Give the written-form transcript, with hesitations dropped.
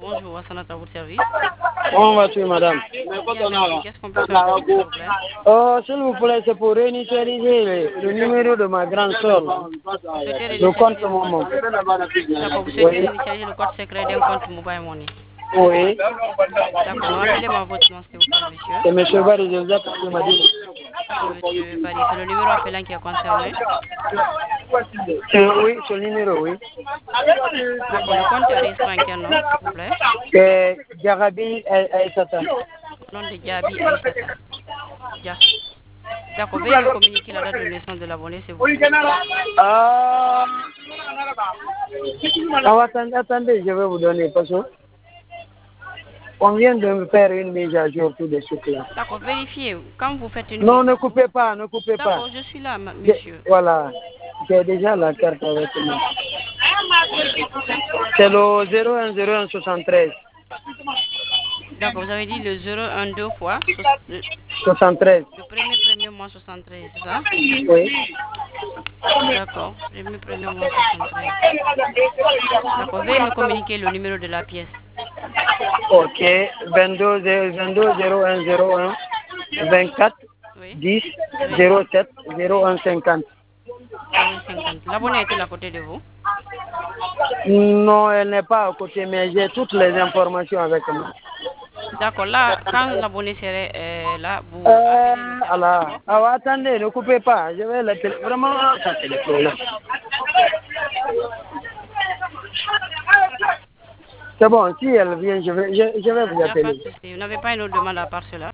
Bonjour, Hassanat à votre service. Comment vas-tu, madame? Bien, merci. Qu'est-ce qu'on peut faire pour vous, s'il vous plaît? Oh, s'il vous plaît, c'est pour réinitialiser le numéro de ma grande soeur. Vous souhaitez Le compte réinitialiser le code? Momo. D'accord, vous souhaitez Oui. réinitialiser le code secret d'un compte Mobile Money. Oui. D'accord, rappelez-moi votre nom, s'il vous plaît, monsieur. C'est M. Barry Joseph qui m'a dit. Monsieur Barry, c'est le numéro appelant qui est concerné. Oui, ce numéro, oui. D'accord, le compte est enregistré en quel nom, s'il vous plaît? C'est Jarabi Aïsata. Nom de Diaby Aïssata. Dia. D'accord, veuillez me communiquer la date de naissance de l'abonné, s'il vous plaît. Ah, attendez, je vais vous donner parce que on vient de me faire une mise à jour tout de suite là. D'accord, vérifiez. Quand vous faites une Non, mise ne à jour. coupez pas, ne coupez pas. D'accord, je suis là, monsieur. Voilà, j'ai déjà la carte avec moi. C'est le 010173. D'accord, vous avez dit le 012 fois 73. le premier mois 73, c'est ça? Oui. D'accord, premier mois 73. D'accord, veuillez me communiquer le numéro de la pièce. Ok, 22 0101 24 Oui, 10 oui, 07 oui. 01 50. 050. L'abonné est-il à côté de vous? Non, elle n'est pas à côté, mais j'ai toutes les informations avec moi. D'accord, là, quand l'abonné serait là, vous appelez le service, Alors, d'accord? attendez, ne coupez pas. Je vais la vraiment, ça c'est le problème. C'est bon, si elle vient, je vais vous Il n'y a pas de appeler. souci. Vous n'avez pas une autre demande à part cela?